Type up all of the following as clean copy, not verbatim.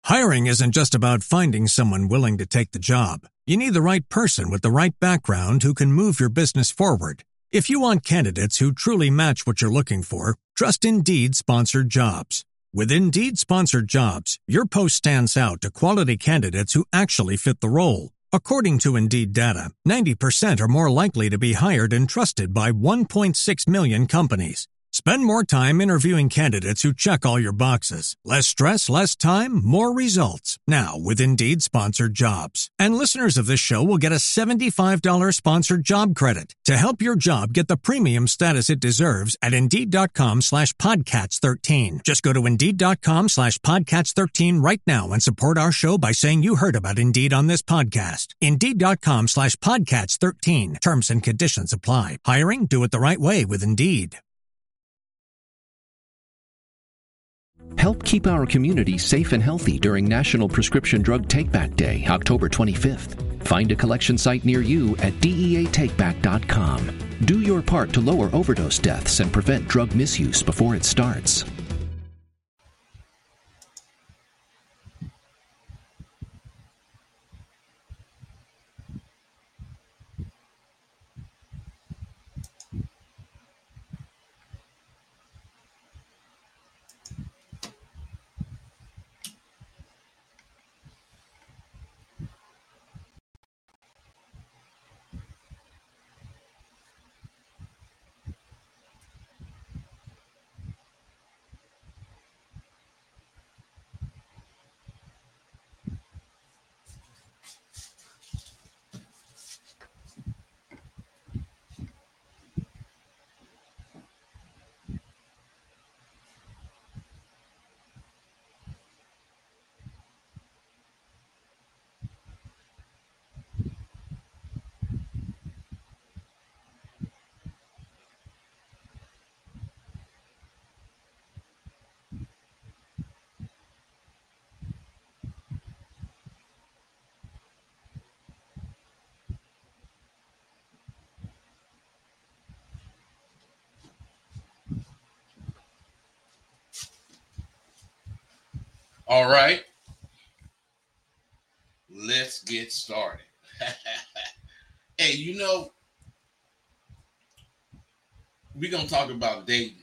Hiring isn't just about finding someone willing to take the job. You need the right person with the right background who can move your business forward. If you want candidates who truly match what you're looking for, trust Indeed Sponsored Jobs. With Indeed Sponsored Jobs, your post stands out to quality candidates who actually fit the role. According to Indeed data, 90% are more likely to be hired and trusted by 1.6 million companies. Spend more time interviewing candidates who check all your boxes. Less stress, less time, more results. Now with Indeed Sponsored Jobs. And listeners of this show will get a $75 sponsored job credit to help your job get the premium status it deserves at Indeed.com/Podcats13. Just go to Indeed.com/Podcats13 right now and support our show by saying you heard about Indeed on this podcast. Indeed.com/Podcats13. Terms and conditions apply. Hiring? Do it the right way with Indeed. Help keep our community safe and healthy during National Prescription Drug Takeback Day, October 25th. Find a collection site near you at DEATakeback.com. Do your part to lower overdose deaths and prevent drug misuse before it starts. All right, let's get started. Hey, we're going to talk about dating.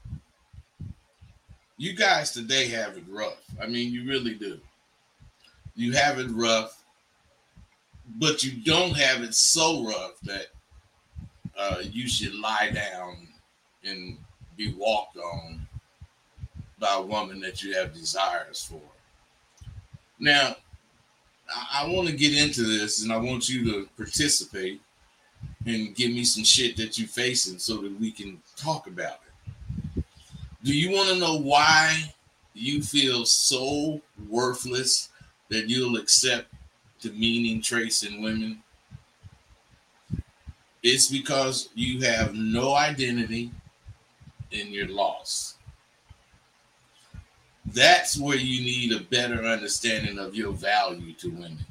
You guys today have it rough. I mean, you really do. You have it rough, but you don't have it so rough that you should lie down and be walked on by a woman that you have desires for. Now, I want to get into this, and I want you to participate and give me some shit that you're facing so that we can talk about it. Do you want to know why you feel so worthless that you'll accept demeaning traits in women? It's because you have no identity and you're lost. That's where you need a better understanding of your value to women.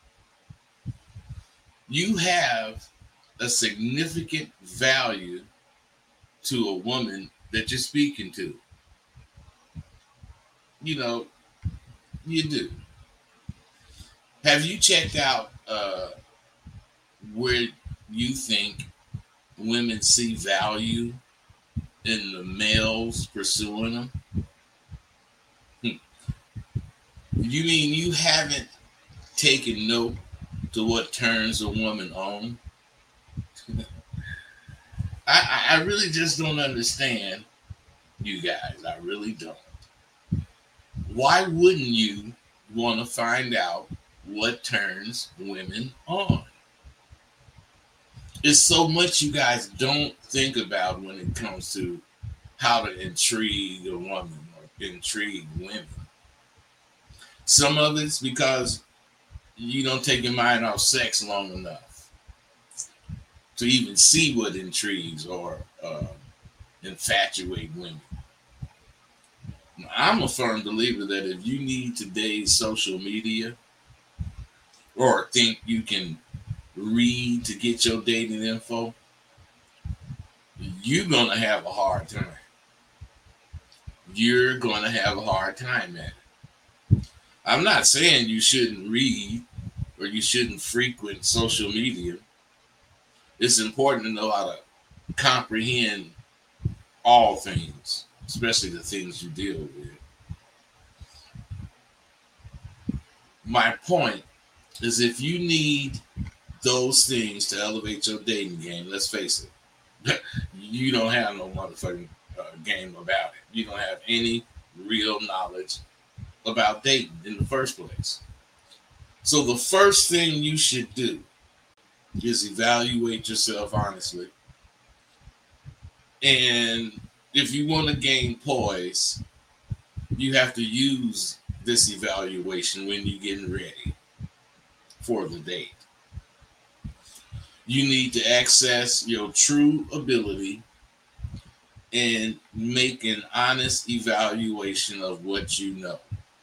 You have a significant value to a woman that you're speaking to. You do. Have you checked out where you think women see value in the males pursuing them? You mean you haven't taken note to what turns a woman on? I really just don't understand you guys. I really don't. Why wouldn't you want to find out what turns women on? It's so much you guys don't think about when it comes to how to intrigue a woman or intrigue women. Some of it's because you don't take your mind off sex long enough to even see what intrigues or infatuate women. I'm a firm believer that if you need today's social media or think you can read to get your dating info, you're going to have a hard time. You're going to have a hard time at it. I'm not saying you shouldn't read or you shouldn't frequent social media. It's important to know how to comprehend all things, especially the things you deal with. My point is, if you need those things to elevate your dating game, let's face it, you don't have no motherfucking game about it. You don't have any real knowledge about dating in the first place. So the first thing you should do is evaluate yourself honestly. And if you want to gain poise, you have to use this evaluation when you're getting ready for the date. You need to access your true ability and make an honest evaluation of what you know.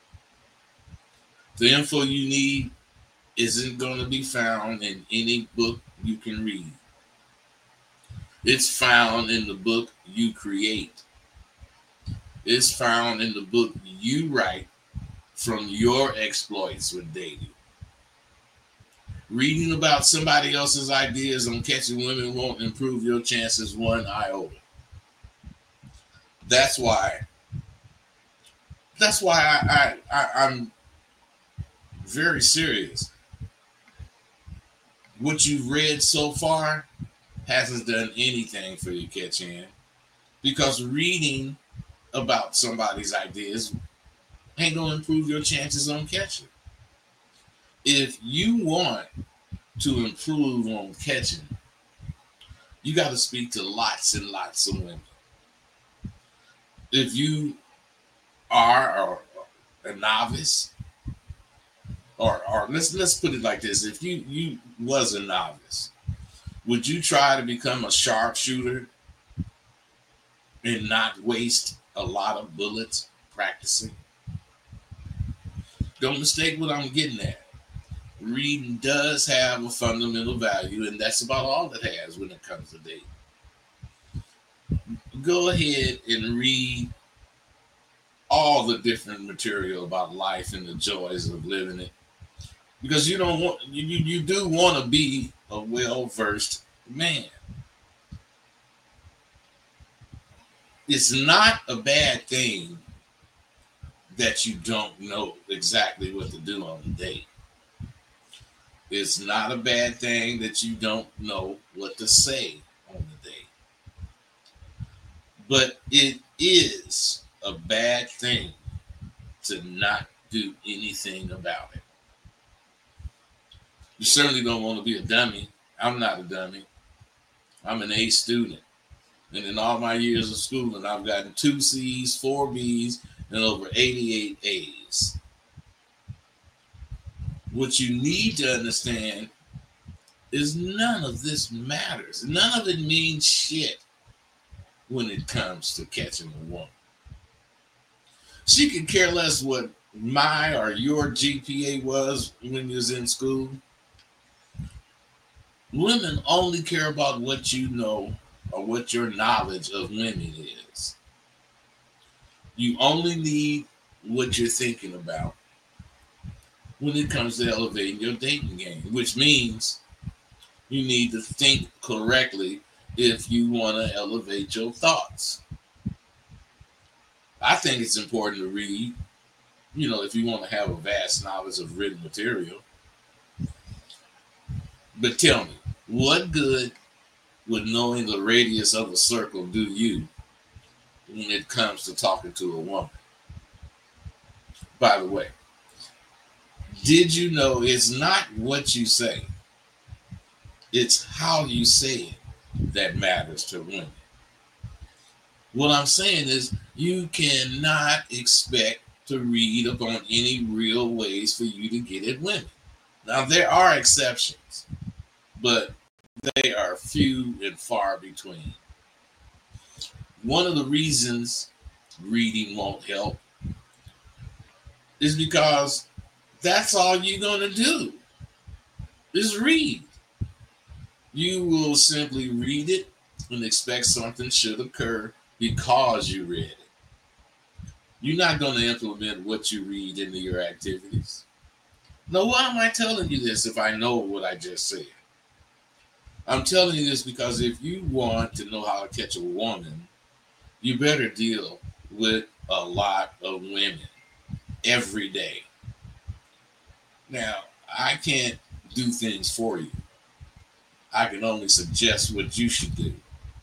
The info you need isn't going to be found in any book you can read. It's found in the book you create. It's found in the book you write from your exploits with dating. Reading about somebody else's ideas on catching women won't improve your chances one iota. That's why I'm very serious. What you've read so far hasn't done anything for you, catch in, because reading about somebody's ideas ain't gonna improve your chances on catching. If you want to improve on catching, you got to speak to lots and lots of women. If you are a novice, or let's put it like this: if you was a novice, would you try to become a sharpshooter and not waste a lot of bullets practicing? Don't mistake what I'm getting at. Reading does have a fundamental value, and that's about all it has when it comes to dating. Go ahead and read all the different material about life and the joys of living it, because you do want to be a well-versed man. It's not a bad thing that you don't know exactly what to do on the date. It's not a bad thing that you don't know what to say on the date. But it is a bad thing to not do anything about it. You certainly don't want to be a dummy. I'm not a dummy. I'm an A student. And in all my years of schooling, I've gotten 2 C's, 4 B's, and over 88 A's. What you need to understand is none of this matters. None of it means shit when it comes to catching a woman. She could care less what my or your GPA was when you was in school. Women only care about what you know or what your knowledge of women is. You only need what you're thinking about when it comes to elevating your dating game, which means you need to think correctly if you want to elevate your thoughts. I think it's important to read, if you want to have a vast knowledge of written material. But tell me, what good would knowing the radius of a circle do you when it comes to talking to a woman? By the way, did you know it's not what you say, it's how you say it that matters to women? What I'm saying is you cannot expect to read upon any real ways for you to get at women. Now, there are exceptions, but they are few and far between. One of the reasons reading won't help is because that's all you're going to do is read. You will simply read it and expect something should occur because you read it. You're not going to implement what you read into your activities. Now, why am I telling you this if I know what I just said? I'm telling you this because if you want to know how to catch a woman, you better deal with a lot of women every day. Now, I can't do things for you. I can only suggest what you should do.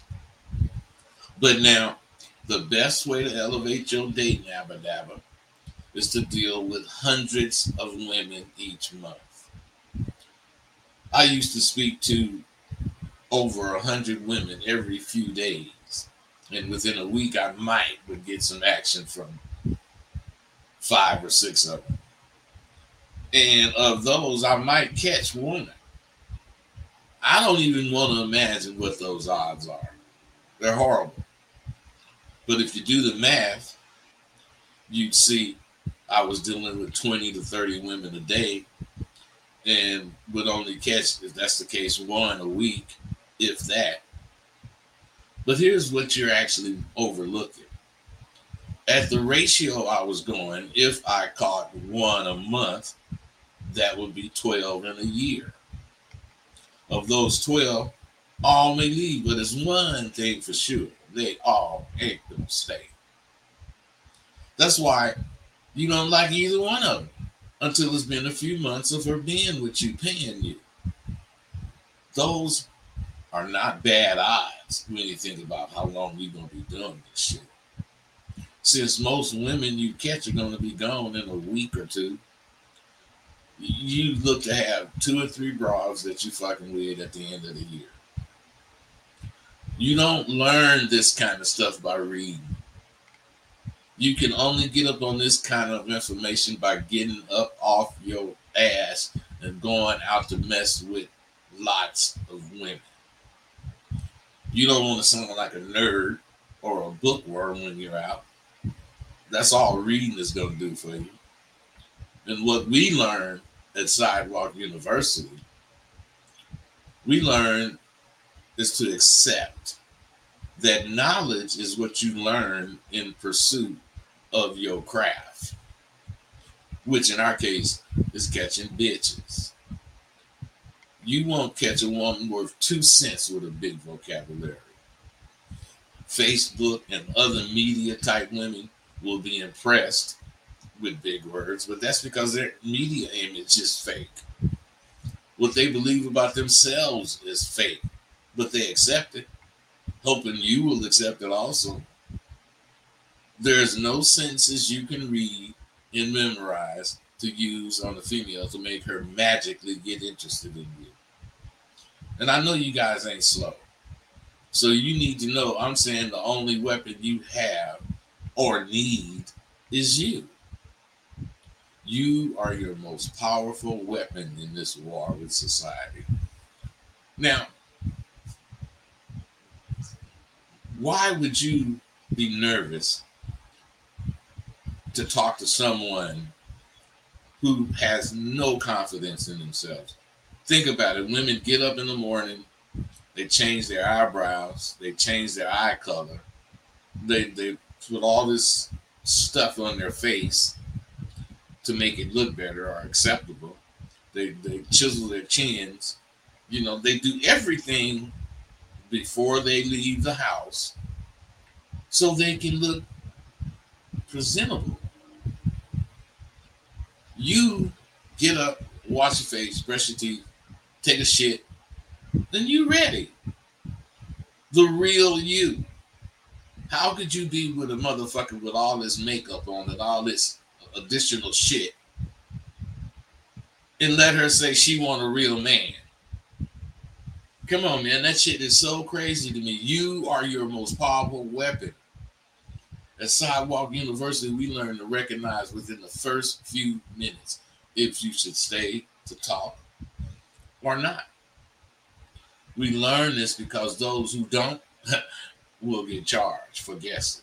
But now, the best way to elevate your dating abba dabba is to deal with hundreds of women each month. I used to speak to over 100 women every few days. And within a week, I would get some action from 5 or 6 of them. And of those, I might catch one. I don't even want to imagine what those odds are. They're horrible. But if you do the math, you'd see I was dealing with 20 to 30 women a day and would only catch, if that's the case, one a week, if that. But here's what you're actually overlooking. At the ratio I was going, if I caught one a month, that would be 12 in a year. Of those 12, all may leave, but there's one thing for sure. They all ain't going to stay. That's why you don't like either one of them until it's been a few months of her being with you, paying you. Those are not bad odds when you think about how long we're going to be doing this shit. Since most women you catch are going to be gone in a week or two, you look to have 2 or 3 bras that you fucking with at the end of the year. You don't learn this kind of stuff by reading. You can only get up on this kind of information by getting up off your ass and going out to mess with lots of women. You don't want to sound like a nerd or a bookworm when you're out. That's all reading is going to do for you. And what we learn at Sidewalk University, we learn is to accept that knowledge is what you learn in pursuit of your craft, which in our case is catching bitches. You won't catch a woman worth 2 cents with a big vocabulary. Facebook and other media type women will be impressed with big words, but that's because their media image is fake. What they believe about themselves is fake, but they accept it, hoping you will accept it also. There's no sentences you can read and memorize to use on a female to make her magically get interested in you. And I know you guys ain't slow. So you need to know I'm saying the only weapon you have or need is you. You are your most powerful weapon in this war with society. Now, why would you be nervous to talk to someone who has no confidence in themselves? Think about it. Women get up in the morning, they change their eyebrows, they change their eye color, they put all this stuff on their face to make it look better or acceptable. They chisel their chins. You know, they do everything before they leave the house so they can look presentable. You get up, wash your face, brush your teeth, take a shit, then you ready. The real you. How could you be with a motherfucker with all this makeup on and all this additional shit and let her say she want a real man? Come on, man. That shit is so crazy to me. You are your most powerful weapon. At Sidewalk University, we learn to recognize within the first few minutes if you should stay to talk or not. We learn this because those who don't will get charged for guessing.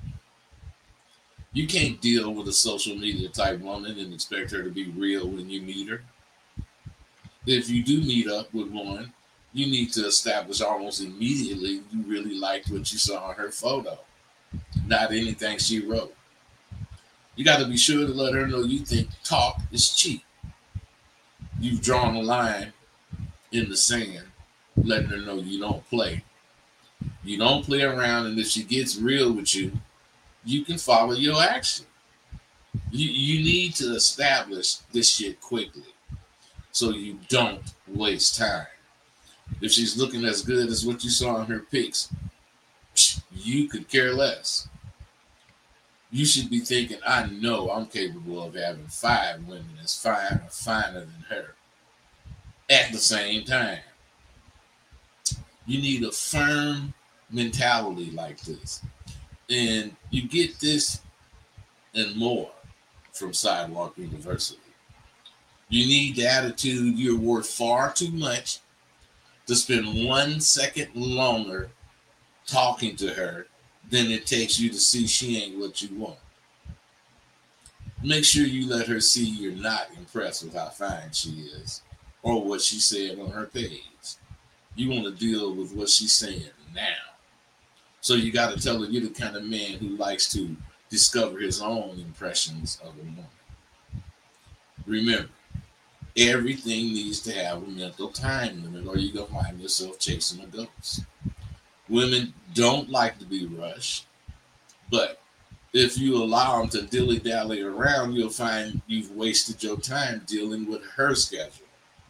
You can't deal with a social media type woman and expect her to be real when you meet her. If you do meet up with one, you need to establish almost immediately you really liked what you saw in her photo, not anything she wrote. You got to be sure to let her know you think talk is cheap. You've drawn a line in the sand, letting her know you don't play. You don't play around, and if she gets real with you, you can follow your action. You need to establish this shit quickly so you don't waste time. If she's looking as good as what you saw in her pics, you could care less. You should be thinking, I know I'm capable of having 5 women as fine or finer than her at the same time. You need a firm mentality like this. And you get this and more from Sidewalk University. You need the attitude you're worth far too much to spend 1 second longer talking to her than it takes you to see she ain't what you want. Make sure you let her see you're not impressed with how fine she is or what she said on her page. You want to deal with what she's saying now. So you got to tell her you're the kind of man who likes to discover his own impressions of a woman. Remember, everything needs to have a mental time limit or you're going to find yourself chasing a ghost. Women don't like to be rushed, but if you allow them to dilly-dally around, you'll find you've wasted your time dealing with her schedule.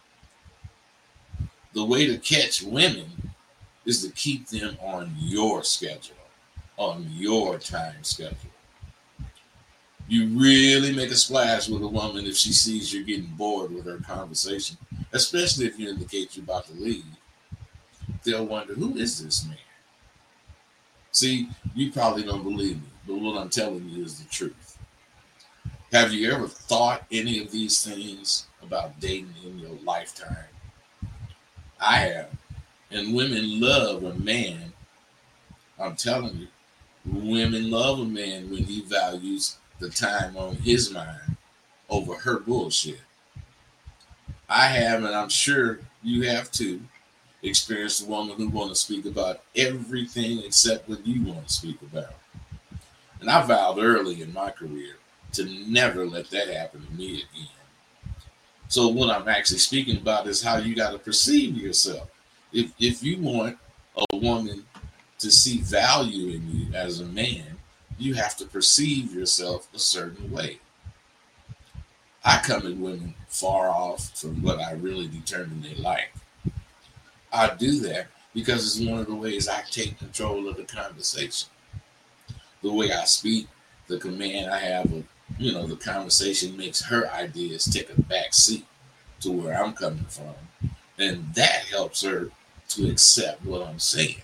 The way to catch women is to keep them on your schedule, on your time schedule. You really make a splash with a woman if she sees you're getting bored with her conversation, especially if you indicate you're about to leave. They'll wonder, who is this man? See, you probably don't believe me, but what I'm telling you is the truth. Have you ever thought any of these things about dating in your lifetime? I have. And women love a man. I'm telling you, women love a man when he values the time on his mind over her bullshit. I have, and I'm sure you have too, experienced a woman who want to speak about everything except what you want to speak about. And I vowed early in my career to never let that happen to me again. So what I'm actually speaking about is how you got to perceive yourself. If you want a woman to see value in you as a man, you have to perceive yourself a certain way. I come at women far off from what I really determine they like. I do that because it's one of the ways I take control of the conversation. The way I speak, the command I have of, the conversation makes her ideas take a back seat to where I'm coming from. And that helps her to accept what I'm saying.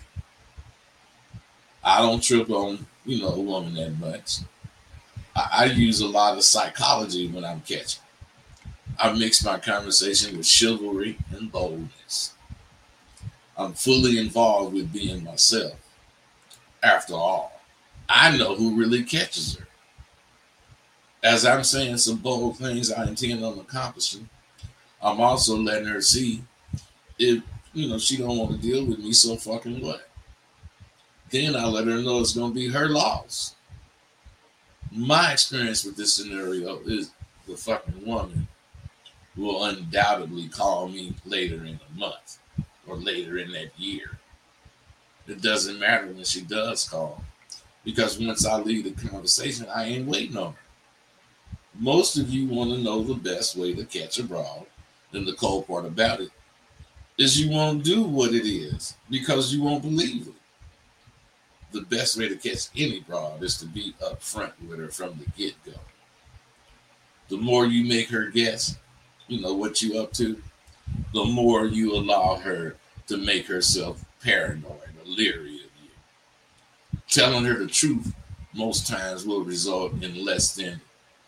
I don't trip on, a woman that much. I use a lot of psychology when I'm catching. I mix my conversation with chivalry and boldness. I'm fully involved with being myself. After all, I know who really catches her. As I'm saying some bold things I intend on accomplishing, I'm also letting her see if, she don't want to deal with me, so fucking what? Then I let her know it's going to be her loss. My experience with this scenario is the fucking woman will undoubtedly call me later in the month or later in that year. It doesn't matter when she does call, because once I leave the conversation, I ain't waiting on her. Most of you want to know the best way to catch a broad, and the cold part about it is you won't do what it is because you won't believe it. The best way to catch any broad is to be upfront with her from the get-go. The more you make her guess, what you up to, the more you allow her to make herself paranoid or leery of you. Telling her the truth most times will result in less than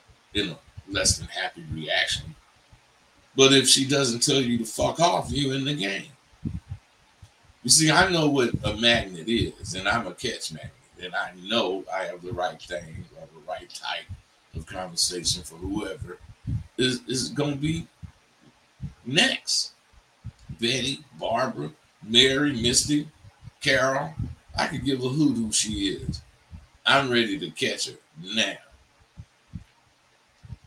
happy reaction. But if she doesn't tell you to fuck off, you in the game. You see, I know what a magnet is, and I'm a catch magnet, and I know I have the right thing or the right type of conversation for whoever is going to be next. Betty, Barbara, Mary, Misty, Carol. I could give a hoot who she is. I'm ready to catch her now.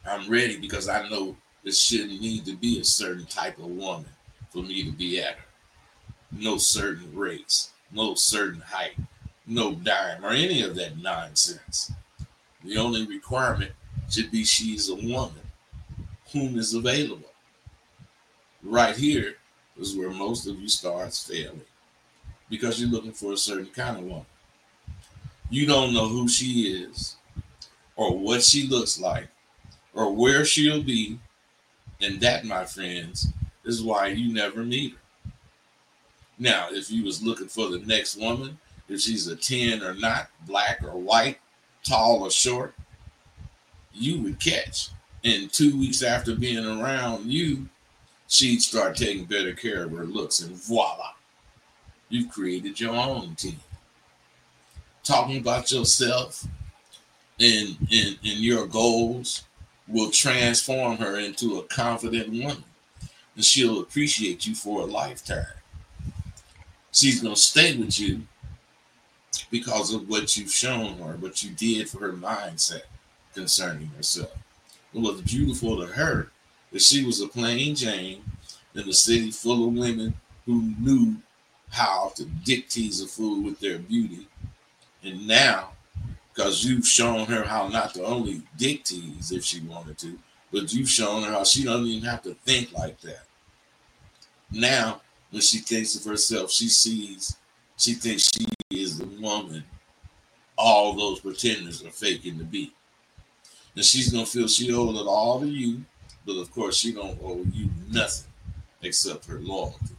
I'm ready because I know it shouldn't need to be a certain type of woman for me to be at her. No certain race, no certain height, no dime, or any of that nonsense. The only requirement should be she's a woman whom is available. Right here is where most of you starts failing because you're looking for a certain kind of woman. You don't know who she is or what she looks like or where she'll be, and that, my friends, is why you never meet her. Now, if you was looking for the next woman, if she's a 10 or not, black or white, tall or short, you would catch. And 2 weeks after being around you, she'd start taking better care of her looks, and voila, you've created your own team. Talking about yourself and your goals will transform her into a confident woman, and she'll appreciate you for a lifetime. She's going to stay with you because of what you've shown her, what you did for her mindset concerning herself. It was beautiful to her that she was a plain Jane in a city full of women who knew how to dick tease a fool with their beauty. And now, because you've shown her how not to only dick tease if she wanted to, but you've shown her how she doesn't even have to think like that. Now, when she thinks of herself, she thinks she is the woman all those pretenders are faking to be. And she's going to feel she owed it all to you, but of course she don't owe you nothing except her loyalty.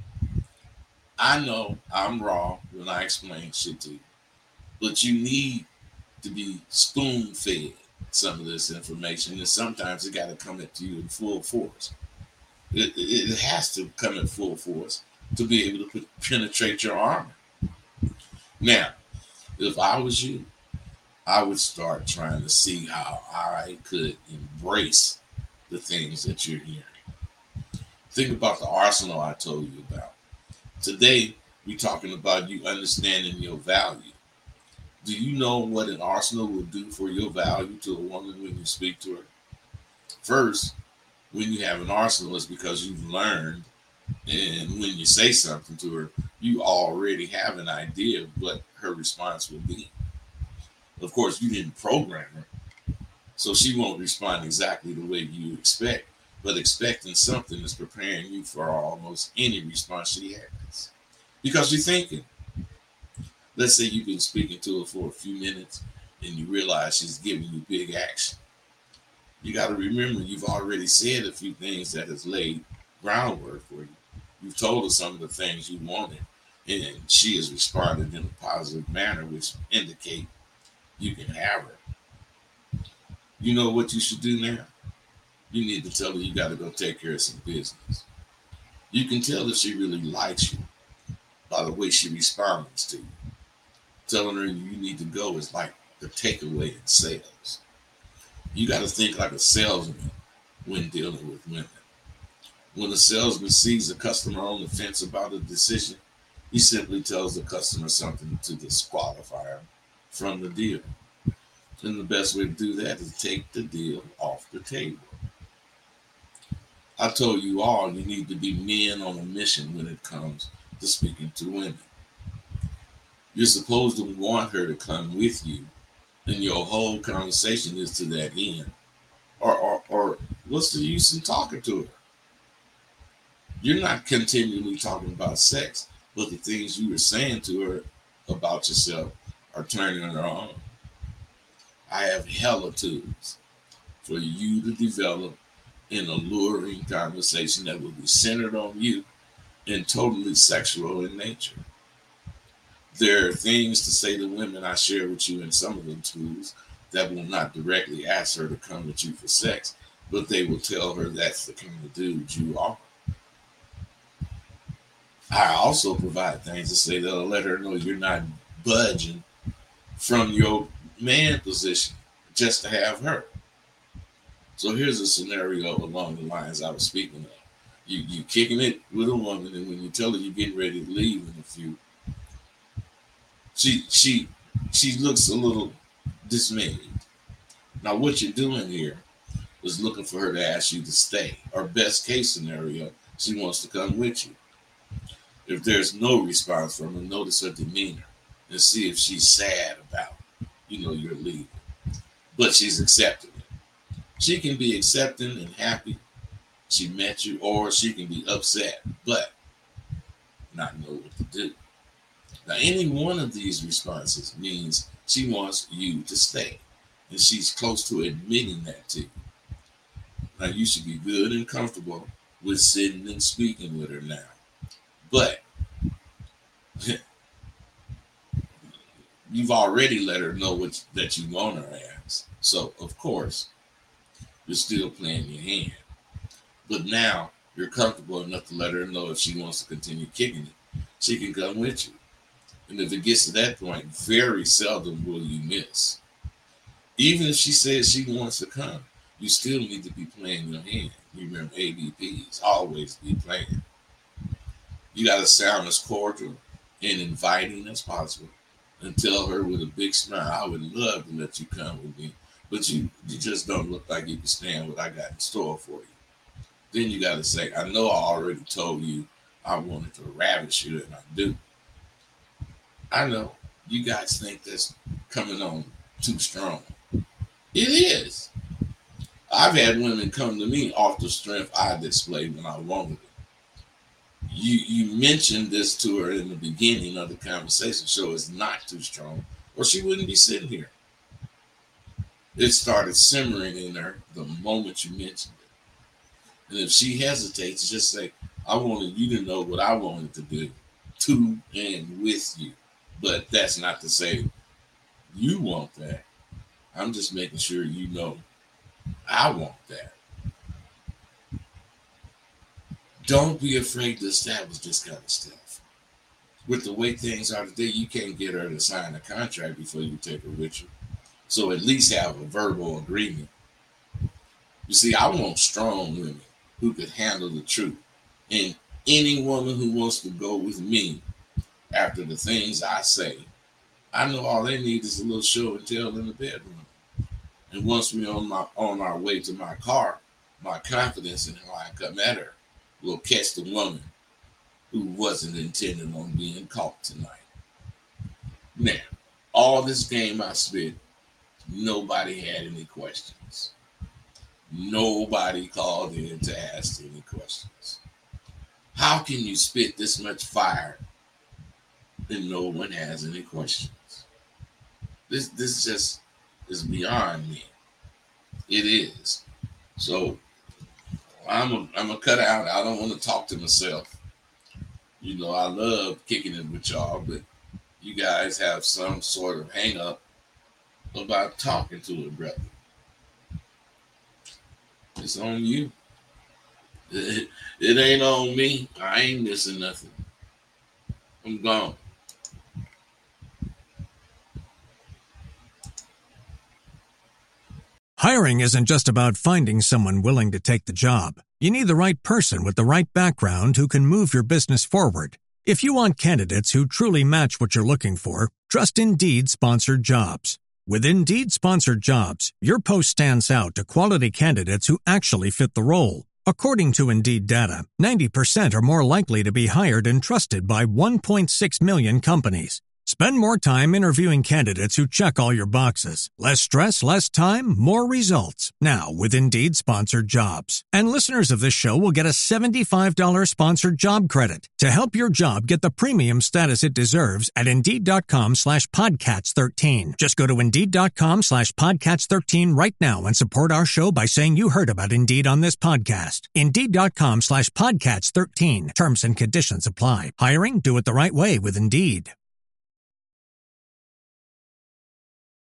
I know I'm wrong when I explain shit to you, but you need to be spoon-fed some of this information, and sometimes it got to come at you in full force. It has to come in full force to be able to penetrate your armor. Now, if I was you, I would start trying to see how I could embrace the things that you're hearing. Think about the arsenal I told you about. Today, we're talking about you understanding your value. Do you know what an arsenal will do for your value to a woman when you speak to her? First, when you have an arsenal, it's because you've learned, and when you say something to her, you already have an idea of what her response will be. Of course, you didn't program her, so she won't respond exactly the way you expect, but expecting something is preparing you for almost any response she has. Because you're thinking. Let's say you've been speaking to her for a few minutes and you realize she's giving you big action. You got to remember you've already said a few things that has laid groundwork for you. You've told her some of the things you wanted, and she has responded in a positive manner, which indicate you can have her. You know what you should do now? You need to tell her you got to go take care of some business. You can tell if she really likes you by the way she responds to you. Telling her you need to go is like the takeaway in sales. You got to think like a salesman when dealing with women. When a salesman sees a customer on the fence about a decision, he simply tells the customer something to disqualify him from the deal. And the best way to do that is take the deal off the table. I told you all you need to be men on a mission when it comes to speaking to women. You're supposed to want her to come with you, and your whole conversation is to that end. Or what's the use in talking to her? You're not continually talking about sex, but the things you were saying to her about yourself are turning her on. I have hella tools for you to develop an alluring conversation that will be centered on you and totally sexual in nature. There are things to say to women I share with you in some of them tools that will not directly ask her to come with you for sex, but they will tell her that's the kind of dude you are. I also provide things to say that'll let her know you're not budging from your man position just to have her. So here's a scenario along the lines I was speaking of. You kicking it with a woman, and when you tell her you're getting ready to leave in a few, she looks a little dismayed. Now, what you're doing here is looking for her to ask you to stay. Or best case scenario, she wants to come with you. If there's no response from her, notice her demeanor and see if she's sad about, you're leaving. But she's accepting it. She can be accepting and happy she met you, or she can be upset, but not know what to do. Now, any one of these responses means she wants you to stay, and she's close to admitting that to you. Now, you should be good and comfortable with sitting and speaking with her now. But you've already let her know that you want her ass. So, of course, you're still playing your hand. But now you're comfortable enough to let her know if she wants to continue kicking it, she can come with you. And if it gets to that point, very seldom will you miss. Even if she says she wants to come, you still need to be playing your hand. Remember, ABPs, always be playing. You got to sound as cordial and inviting as possible and tell her with a big smile, I would love to let you come with me, but you just don't look like you can stand what I got in store for you. Then you got to say, I know I already told you I wanted to ravish you, and I do. I know you guys think that's coming on too strong. It is. I've had women come to me off the strength I displayed when I wanted it. You mentioned this to her in the beginning of the conversation, so it's not too strong, or she wouldn't be sitting here. It started simmering in her the moment you mentioned it. And if she hesitates, just say, I wanted you to know what I wanted to do to and with you. But that's not to say you want that. I'm just making sure you know I want that. Don't be afraid to establish this kind of stuff. With the way things are today, you can't get her to sign a contract before you take her with you. So at least have a verbal agreement. You see, I want strong women who could handle the truth. And any woman who wants to go with me after the things I say, I know all they need is a little show and tell in the bedroom. And once we're on our way to my car, my confidence in how I come at her will catch the woman who wasn't intending on being caught tonight. Now, all this game I spit, nobody had any questions. Nobody called in to ask any questions. How can you spit this much fire and no one has any questions? This just is beyond me. It is. So I'm a cut out. I don't want to talk to myself. I love kicking it with y'all, but you guys have some sort of hang up about talking to a brother. It's on you. It ain't on me. I ain't missing nothing. I'm gone. Hiring isn't just about finding someone willing to take the job. You need the right person with the right background who can move your business forward. If you want candidates who truly match what you're looking for, trust Indeed Sponsored Jobs. With Indeed Sponsored Jobs, your post stands out to quality candidates who actually fit the role. According to Indeed data, 90% are more likely to be hired and trusted by 1.6 million companies. Spend more time interviewing candidates who check all your boxes. Less stress, less time, more results. Now with Indeed Sponsored Jobs. And listeners of this show will get a $75 sponsored job credit to help your job get the premium status it deserves at Indeed.com/Podcats13. Just go to Indeed.com/Podcats13 right now and support our show by saying you heard about Indeed on this podcast. Indeed.com/Podcats13. Terms and conditions apply. Hiring? Do it the right way with Indeed.